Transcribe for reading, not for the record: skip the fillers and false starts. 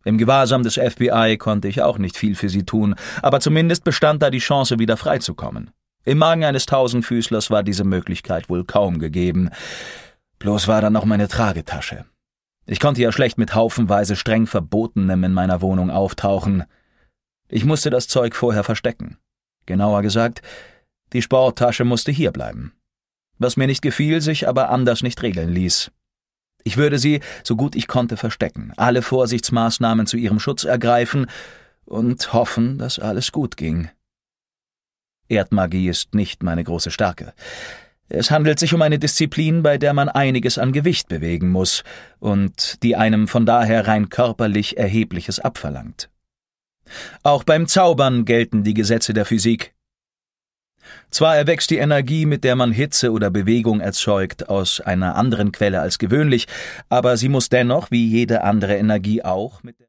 Im Gewahrsam des FBI konnte ich auch nicht viel für sie tun, aber zumindest bestand da die Chance, wieder freizukommen. Im Magen eines Tausendfüßlers war diese Möglichkeit wohl kaum gegeben. Bloß war da noch meine Tragetasche. Ich konnte ja schlecht mit haufenweise streng Verbotenem in meiner Wohnung auftauchen. Ich musste das Zeug vorher verstecken. Genauer gesagt, die Sporttasche musste hier bleiben. Was mir nicht gefiel, sich aber anders nicht regeln ließ. Ich würde sie, so gut ich konnte, verstecken, alle Vorsichtsmaßnahmen zu ihrem Schutz ergreifen und hoffen, dass alles gut ging. Erdmagie ist nicht meine große Stärke. Es handelt sich um eine Disziplin, bei der man einiges an Gewicht bewegen muss und die einem von daher rein körperlich Erhebliches abverlangt. Auch beim Zaubern gelten die Gesetze der Physik. Zwar erwächst die Energie, mit der man Hitze oder Bewegung erzeugt, aus einer anderen Quelle als gewöhnlich, aber sie muss dennoch, wie jede andere Energie auch, mit